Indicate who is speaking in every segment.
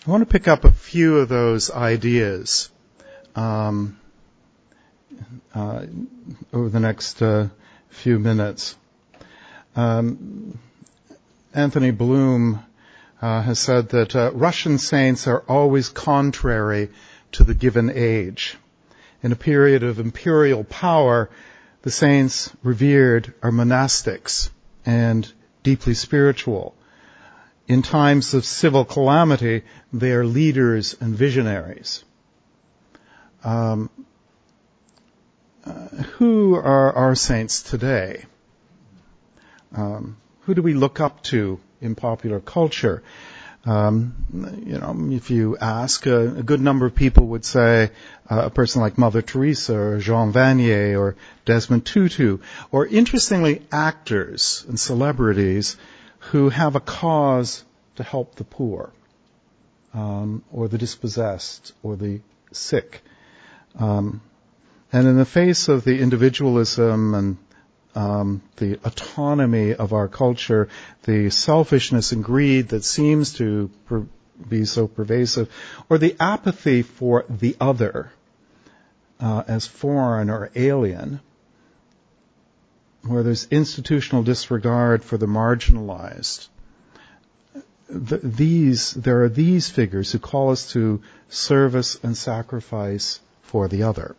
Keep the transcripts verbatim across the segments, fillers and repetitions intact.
Speaker 1: I want to pick up a few of those ideas um, uh, over the next uh, few minutes. Um, Anthony Bloom uh, has said that uh, Russian saints are always contrary to the given age. In a period of imperial power, the saints revered are monastics and deeply spiritual. In times of civil calamity, they are leaders and visionaries. Um, uh, who are our saints today? Um, who do we look up to in popular culture? Um, you know, if you ask, a, a good number of people would say uh, a person like Mother Teresa or Jean Vanier or Desmond Tutu, or interestingly, actors and celebrities who have a cause to help the poor, um, or the dispossessed, or the sick. Um, and in the face of the individualism and um, the autonomy of our culture, the selfishness and greed that seems to per- be so pervasive, or the apathy for the other uh, as foreign or alien, where there's institutional disregard for the marginalized. The, these, there are these figures who call us to service and sacrifice for the other.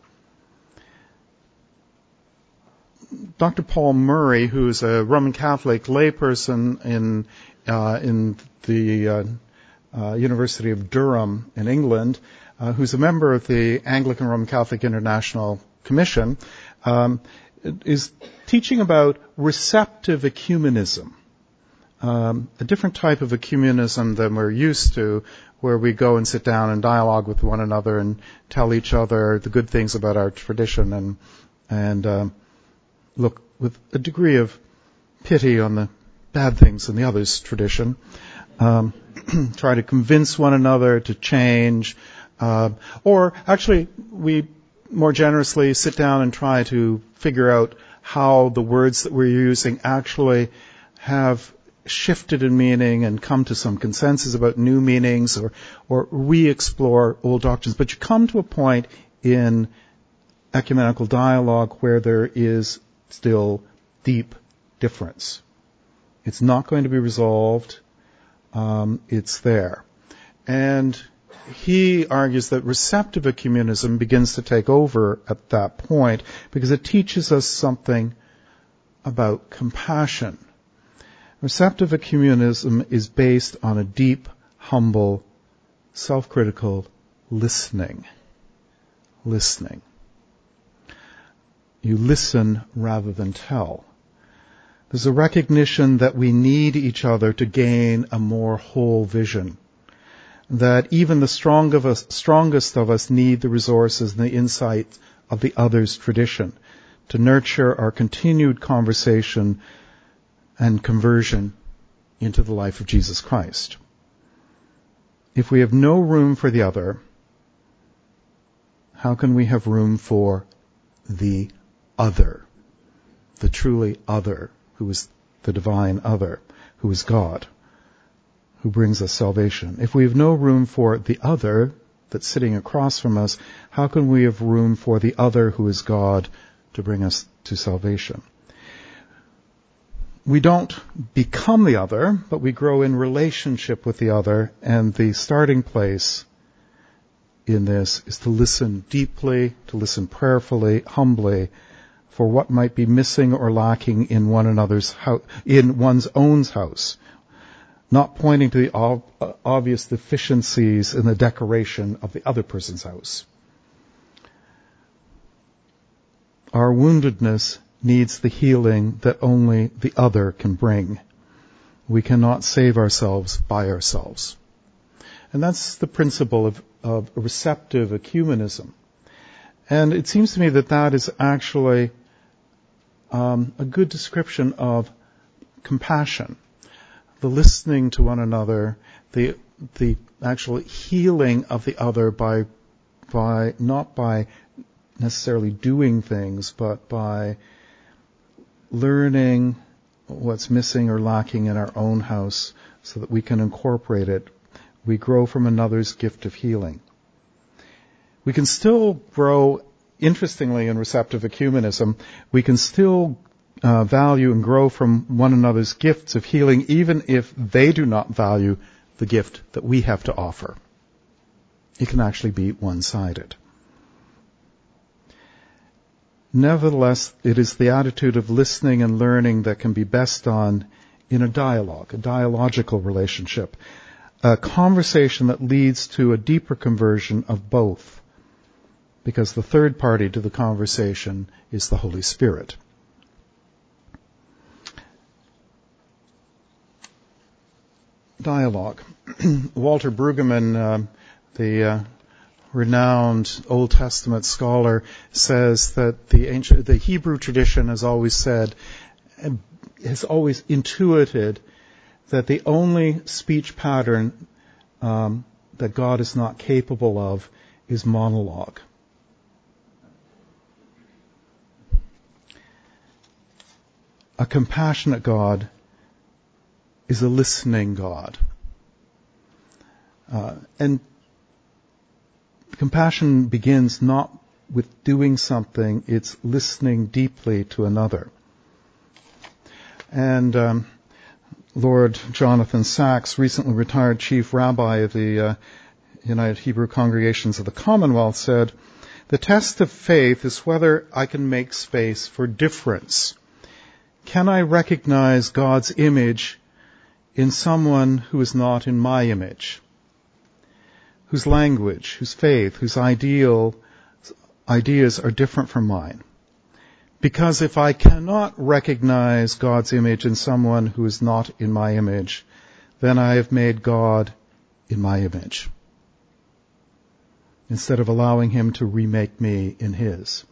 Speaker 1: Doctor Paul Murray, who is a Roman Catholic layperson in uh, in the uh, uh, University of Durham in England, uh, who's a member of the Anglican Roman Catholic International Commission, um, is teaching about receptive ecumenism, um, a different type of ecumenism than we're used to, where we go and sit down and dialogue with one another and tell each other the good things about our tradition and and um, look with a degree of pity on the bad things in the other's tradition, um, try to convince one another to change, uh, or actually we more generously sit down and try to figure out how the words that we're using actually have shifted in meaning and come to some consensus about new meanings, or, or re-explore old doctrines. But you come to a point in ecumenical dialogue where there is still deep difference. It's not going to be resolved. Um, it's there. And he argues that receptive ecumenism begins to take over at that point because it teaches us something about compassion. Receptive ecumenism is based on a deep, humble, self-critical listening. Listening. You listen rather than tell. There's a recognition that we need each other to gain a more whole vision. That even the strong of us, strongest of us need the resources and the insight of the other's tradition to nurture our continued conversation and conversion into the life of Jesus Christ. If we have no room for the other, how can we have room for the other, the truly other, who is the divine other, who is God, who brings us salvation? If we have no room for the other that's sitting across from us, how can we have room for the other who is God to bring us to salvation? We don't become the other, but we grow in relationship with the other, and the starting place in this is to listen deeply, to listen prayerfully, humbly, for what might be missing or lacking in one another's house, in one's own house, not pointing to the ob- obvious deficiencies in the decoration of the other person's house. Our woundedness needs the healing that only the other can bring. We cannot save ourselves by ourselves. And that's the principle of, of receptive ecumenism. And it seems to me that that is actually um, a good description of compassion. The listening to one another, the the actual healing of the other by by not by necessarily doing things, but by learning what's missing or lacking in our own house so that we can incorporate it we grow from another's gift of healing. We can still grow, interestingly, in receptive ecumenism, we can still uh, value and grow from one another's gifts of healing, even if they do not value the gift that we have to offer. It can actually be one-sided. Nevertheless, it is the attitude of listening and learning that can be best done in a dialogue, a dialogical relationship, a conversation that leads to a deeper conversion of both, because the third party to the conversation is the Holy Spirit. Dialogue. Walter Brueggemann, uh, the uh, renowned Old Testament scholar, says that the ancient, the Hebrew tradition has always said, has always intuited that the only speech pattern um, that God is not capable of is monologue. A compassionate God is a listening God. Uh, and compassion begins not with doing something, it's listening deeply to another. And um, Lord Jonathan Sacks, recently retired chief rabbi of the uh, United Hebrew Congregations of the Commonwealth, said, "The test of faith is whether I can make space for difference. Can I recognize God's image in someone who is not in my image, whose language, whose faith, whose ideal ideas are different from mine? Because if I cannot recognize God's image in someone who is not in my image, then I have made God in my image, instead of allowing him to remake me in his."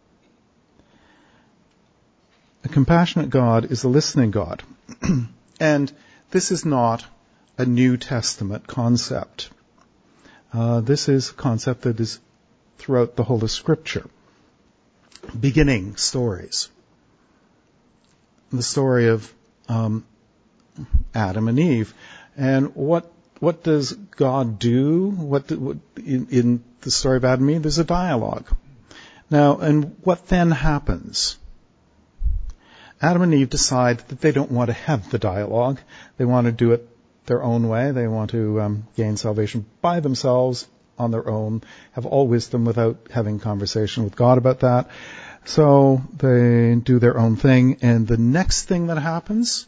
Speaker 1: A compassionate God is a listening God. And this is not a New Testament concept. Uh, this is a concept that is throughout the whole of Scripture. Beginning stories. The story of um, Adam and Eve. And what what does God do? What, do, what in, in the story of Adam and Eve, there's a dialogue. Now, and what then happens? Adam and Eve decide that they don't want to have the dialogue. They want to do it their own way. They want to um, gain salvation by themselves, on their own, have all wisdom without having conversation with God about that. So they do their own thing, and the next thing that happens,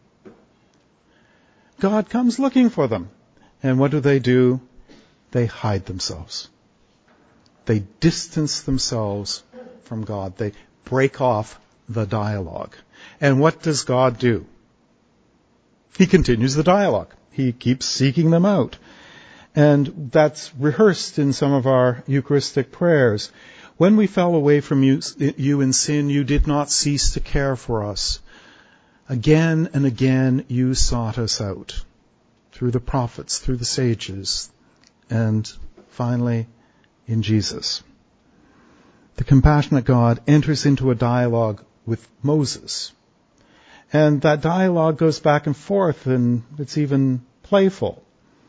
Speaker 1: God comes looking for them. And what do they do? They hide themselves. They distance themselves from God. They break off the dialogue. And what does God do? He continues the dialogue. He keeps seeking them out. And that's rehearsed in some of our Eucharistic prayers. When we fell away from you, you in sin, you did not cease to care for us. Again and again you sought us out through the prophets, through the sages, and finally in Jesus. The compassionate God enters into a dialogue with Moses. And that dialogue goes back and forth, and it's even playful.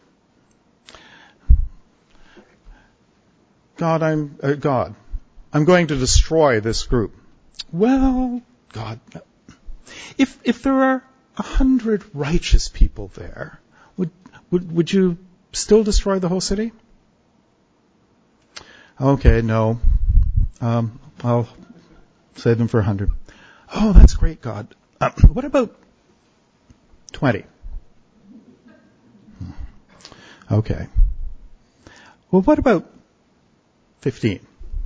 Speaker 1: God, I'm uh, God. I'm going to destroy this group. Well, God, if if there are a hundred righteous people there, would would would you still destroy the whole city? Okay, no. Um, I'll save them for a hundred. Oh, that's great, God. Uh, what about twenty? Okay. Well, what about fifteen?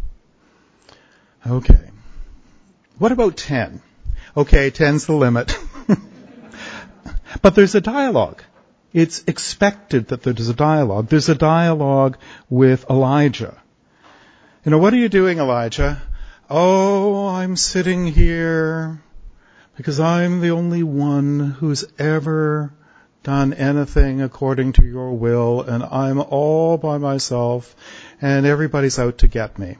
Speaker 1: Okay. What about ten? Okay, ten's the limit. But there's a dialogue. It's expected that there's a dialogue. There's a dialogue with Elijah. You know, what are you doing, Elijah? Oh, I'm sitting here because I'm the only one who's ever done anything according to your will, and I'm all by myself, and everybody's out to get me.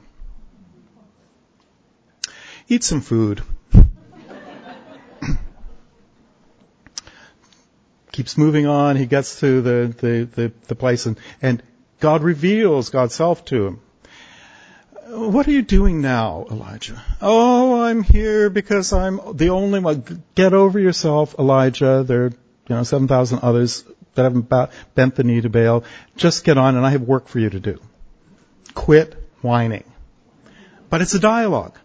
Speaker 1: Eat some food. keeps moving on. He gets to the, the, the, the place and, and God reveals God's self to him. What are you doing now, Elijah? Oh, I'm here because I'm the only one. Get over yourself, Elijah. There are, you know, seven thousand others that haven't bent the knee to Baal. Just get on, and I have work for you to do. Quit whining. But it's a dialogue.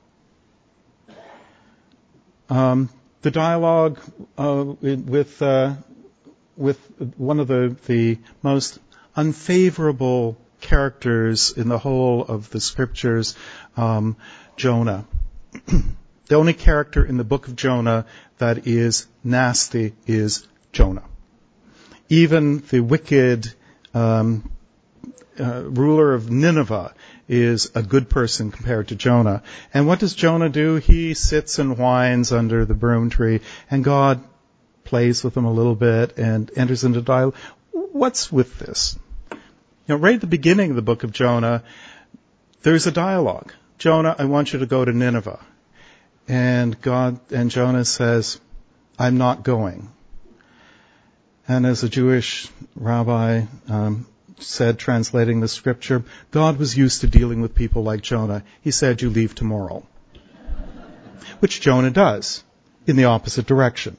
Speaker 1: Um, the dialogue uh, with uh, with one of the the most unfavorable characters in the whole of the scriptures, um, Jonah. The only character in the book of Jonah that is nasty is Jonah. Even the wicked um, uh, ruler of Nineveh is a good person compared to Jonah. And what does Jonah do? He sits and whines under the broom tree, and God plays with him a little bit and enters into dialogue. What's with this? You know, right at the beginning of the book of Jonah, there's a dialogue. Jonah, I want you to go to Nineveh. And God, and Jonah says, I'm not going. And as a Jewish rabbi um, said, translating the scripture, God was used to dealing with people like Jonah. He said, you leave tomorrow. Which Jonah does, in the opposite direction.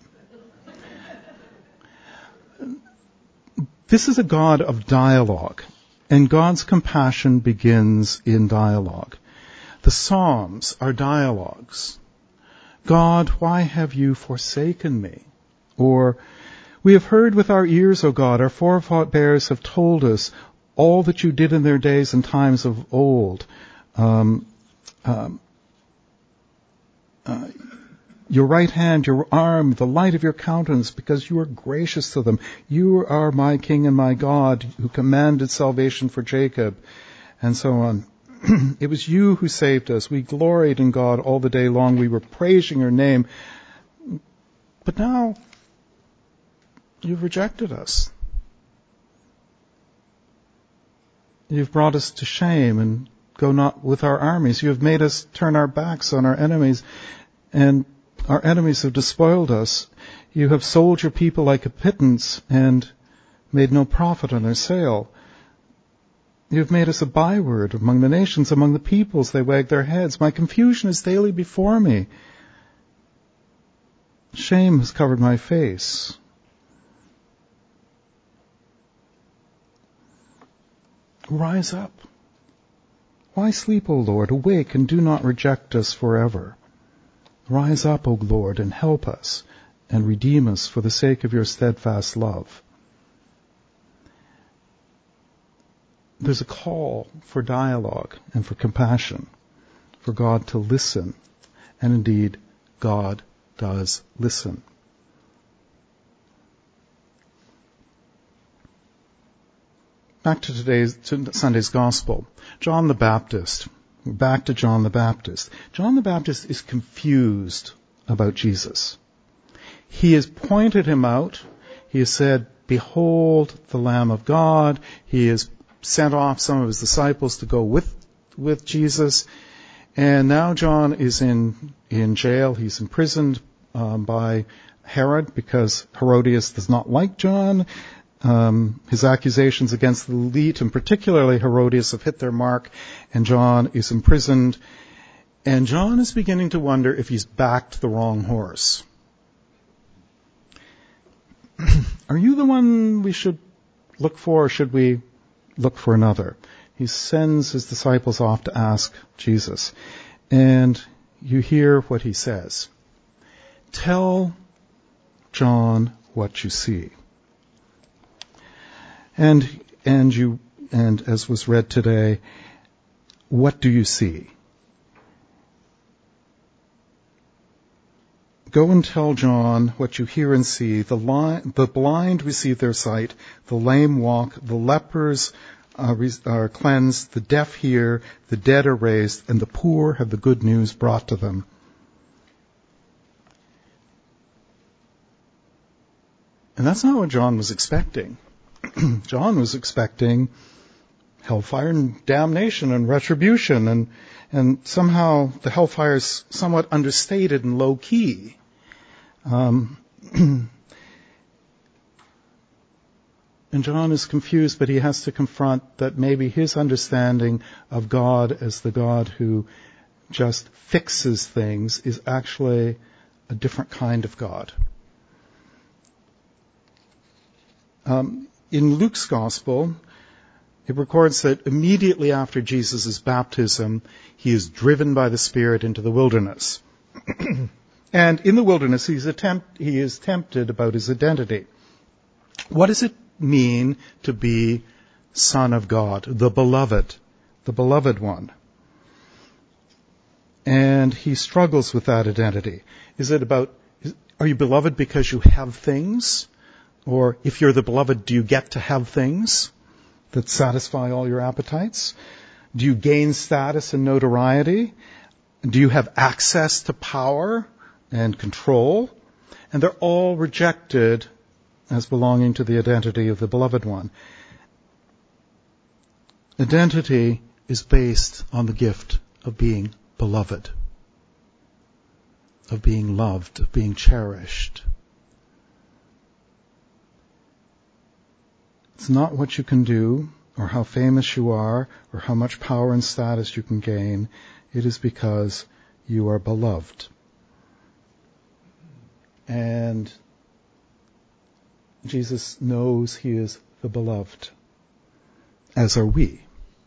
Speaker 1: This is a God of dialogue. And God's compassion begins in dialogue. The Psalms are dialogues. God, why have you forsaken me? Or, we have heard with our ears, O God, our forebears have told us all that you did in their days and times of old. Um, um, uh, your right hand, your arm, the light of your countenance, because you are gracious to them. You are my King and my God, who commanded salvation for Jacob, and so on. It was you who saved us. We gloried in God all the day long. We were praising your name. But now, you've rejected us. You've brought us to shame and go not with our armies. You have made us turn our backs on our enemies, and our enemies have despoiled us. You have sold your people like a pittance and made no profit on their sale. You have made us a byword among the nations, among the peoples. They wag their heads. My confusion is daily before me. Shame has covered my face. Rise up. Why sleep, O Lord? Awake and do not reject us forever. Rise up, O Lord, and help us, and redeem us for the sake of your steadfast love. There's a call for dialogue and for compassion, for God to listen, and indeed, God does listen. Back to today's, to Sunday's Gospel. John the Baptist. Back to John the Baptist. John the Baptist is confused about Jesus. He has pointed him out. He has said, behold the Lamb of God. He has sent off some of his disciples to go with, with Jesus. And now John is in, in jail. He's imprisoned um, by Herod because Herodias does not like John. Um, his accusations against the elite, and particularly Herodias, have hit their mark, and John is imprisoned. And John is beginning to wonder if he's backed the wrong horse. Are you the one we should look for, or should we look for another? He sends his disciples off to ask Jesus. And you hear what he says. Tell John what you see. And, and you, and as was read today, what do you see? Go and tell John what you hear and see. The, li- the blind receive their sight, the lame walk, the lepers uh, re- are cleansed, the deaf hear, the dead are raised, and the poor have the good news brought to them. And that's not what John was expecting. John was expecting hellfire and damnation and retribution, and and somehow the hellfire is somewhat understated and low key. Um, And John is confused, but he has to confront that maybe his understanding of God as the God who just fixes things is actually a different kind of God. Um, in Luke's Gospel, it records that immediately after Jesus' baptism, he is driven by the Spirit into the wilderness. And in the wilderness, he's attempt, he is tempted about his identity. What does it mean to be Son of God, the beloved, the beloved one? And he struggles with that identity. Is it about, are you beloved because you have things? Or if you're the beloved, do you get to have things that satisfy all your appetites? Do you gain status and notoriety? Do you have access to power and control? And they're all rejected as belonging to the identity of the beloved one. Identity is based on the gift of being beloved, of being loved, of being cherished. It's not what you can do, or how famous you are, or how much power and status you can gain. It is because you are beloved. And Jesus knows he is the beloved, as are we.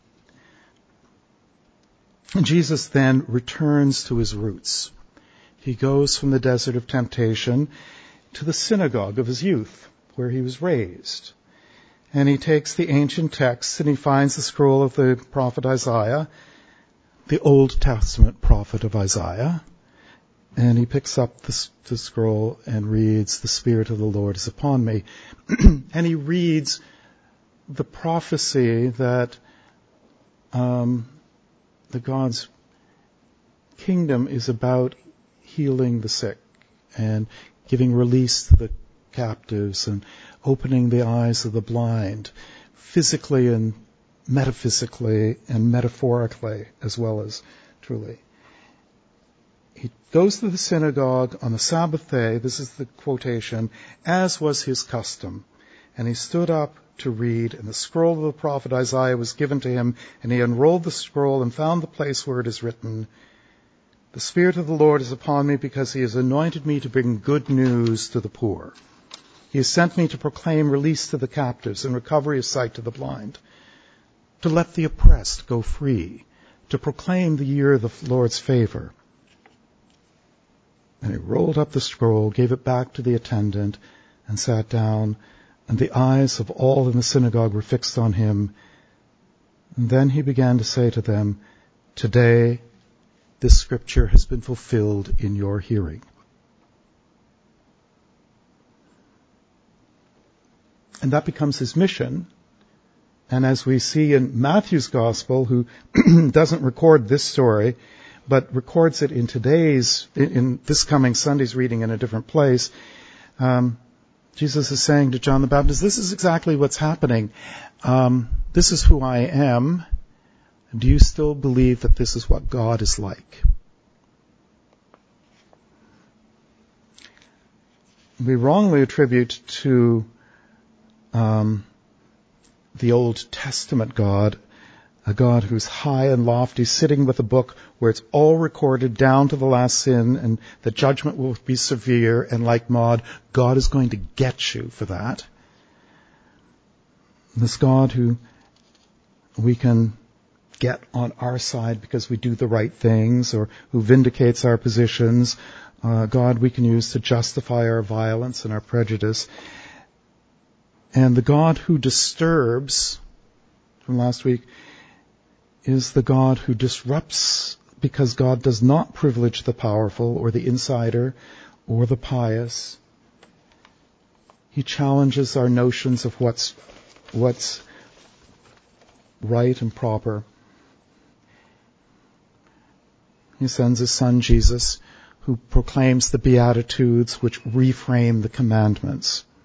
Speaker 1: And Jesus then returns to his roots. He goes from the desert of temptation to the synagogue of his youth, where he was raised. And he takes the ancient texts and he finds the scroll of the prophet Isaiah, the Old Testament prophet of Isaiah. And he picks up the, the scroll and reads, "The Spirit of the Lord is upon me." And he reads the prophecy that um, the God's kingdom is about healing the sick and giving release to the captives and opening the eyes of the blind, physically and metaphysically and metaphorically as well as truly. He goes to the synagogue on the Sabbath day, this is the quotation, "as was his custom. And he stood up to read, and the scroll of the prophet Isaiah was given to him, and he unrolled the scroll and found the place where it is written, 'The Spirit of the Lord is upon me because he has anointed me to bring good news to the poor. He has sent me to proclaim release to the captives and recovery of sight to the blind, to let the oppressed go free, to proclaim the year of the Lord's favor.' And he rolled up the scroll, gave it back to the attendant, and sat down, and the eyes of all in the synagogue were fixed on him. And then he began to say to them, 'Today this scripture has been fulfilled in your hearing.'" And that becomes his mission. And as we see in Matthew's Gospel, who doesn't record this story, but records it in today's, in, in this coming Sunday's reading in a different place, um, Jesus is saying to John the Baptist, this is exactly what's happening. Um, this is who I am. Do you still believe that this is what God is like? We wrongly attribute to um, the Old Testament God a God who's high and lofty, sitting with a book where it's all recorded down to the last sin, and the judgment will be severe, and like Maud, God is going to get you for that. This God who we can get on our side because we do the right things, or who vindicates our positions, uh, God we can use to justify our violence and our prejudice. And the God who disturbs, from last week, is the God who disrupts, because God does not privilege the powerful or the insider or the pious. He challenges our notions of what's what's right and proper. He sends his son Jesus, who proclaims the Beatitudes which reframe the commandments.